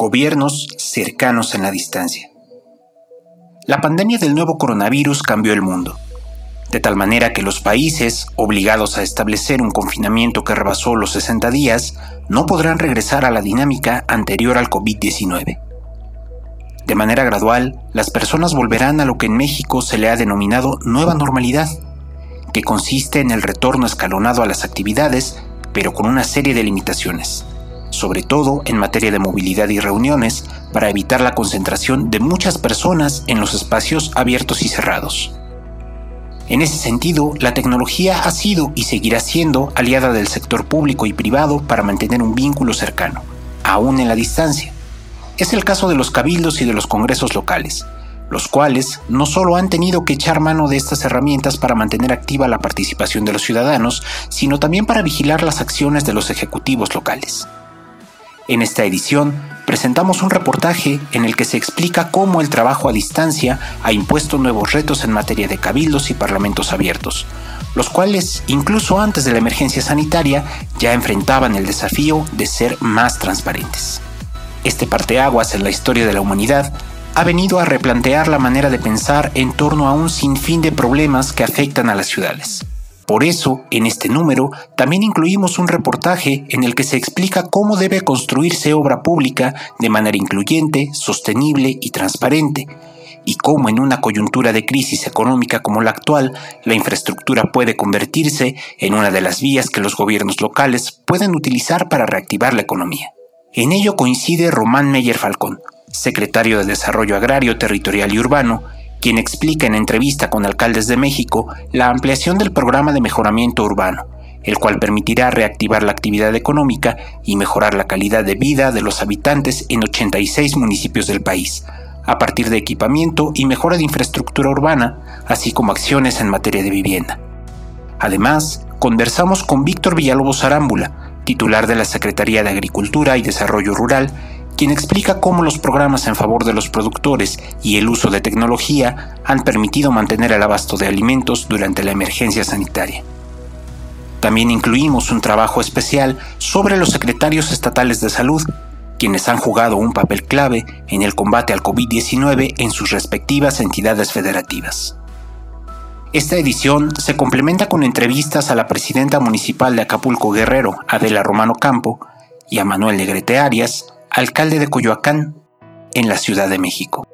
Gobiernos cercanos en la distancia. La pandemia del nuevo coronavirus cambió el mundo, de tal manera que los países, obligados a establecer un confinamiento que rebasó los 60 días, no podrán regresar a la dinámica anterior al COVID-19. De manera gradual, las personas volverán a lo que en México se le ha denominado nueva normalidad, que consiste en el retorno escalonado a las actividades, pero con una serie de limitaciones, sobre todo en materia de movilidad y reuniones, para evitar la concentración de muchas personas en los espacios abiertos y cerrados. En ese sentido, la tecnología ha sido y seguirá siendo aliada del sector público y privado para mantener un vínculo cercano, aún en la distancia. Es el caso de los cabildos y de los congresos locales, los cuales no solo han tenido que echar mano de estas herramientas para mantener activa la participación de los ciudadanos, sino también para vigilar las acciones de los ejecutivos locales. En esta edición, presentamos un reportaje en el que se explica cómo el trabajo a distancia ha impuesto nuevos retos en materia de cabildos y parlamentos abiertos, los cuales, incluso antes de la emergencia sanitaria, ya enfrentaban el desafío de ser más transparentes. Este parteaguas en la historia de la humanidad ha venido a replantear la manera de pensar en torno a un sinfín de problemas que afectan a las ciudades. Por eso, en este número, también incluimos un reportaje en el que se explica cómo debe construirse obra pública de manera incluyente, sostenible y transparente, y cómo en una coyuntura de crisis económica como la actual, la infraestructura puede convertirse en una de las vías que los gobiernos locales pueden utilizar para reactivar la economía. En ello coincide Román Meyer Falcón, secretario de Desarrollo Agrario, Territorial y Urbano, quien explica en entrevista con Alcaldes de México la ampliación del programa de mejoramiento urbano, el cual permitirá reactivar la actividad económica y mejorar la calidad de vida de los habitantes en 86 municipios del país, a partir de equipamiento y mejora de infraestructura urbana, así como acciones en materia de vivienda. Además, conversamos con Víctor Villalobos Arámbula, titular de la Secretaría de Agricultura y Desarrollo Rural, quien explica cómo los programas en favor de los productores y el uso de tecnología han permitido mantener el abasto de alimentos durante la emergencia sanitaria. También incluimos un trabajo especial sobre los secretarios estatales de salud, quienes han jugado un papel clave en el combate al COVID-19 en sus respectivas entidades federativas. Esta edición se complementa con entrevistas a la presidenta municipal de Acapulco Guerrero, Adela Romano Campo, y a Manuel Negrete Arias, alcalde de Coyoacán, en la Ciudad de México.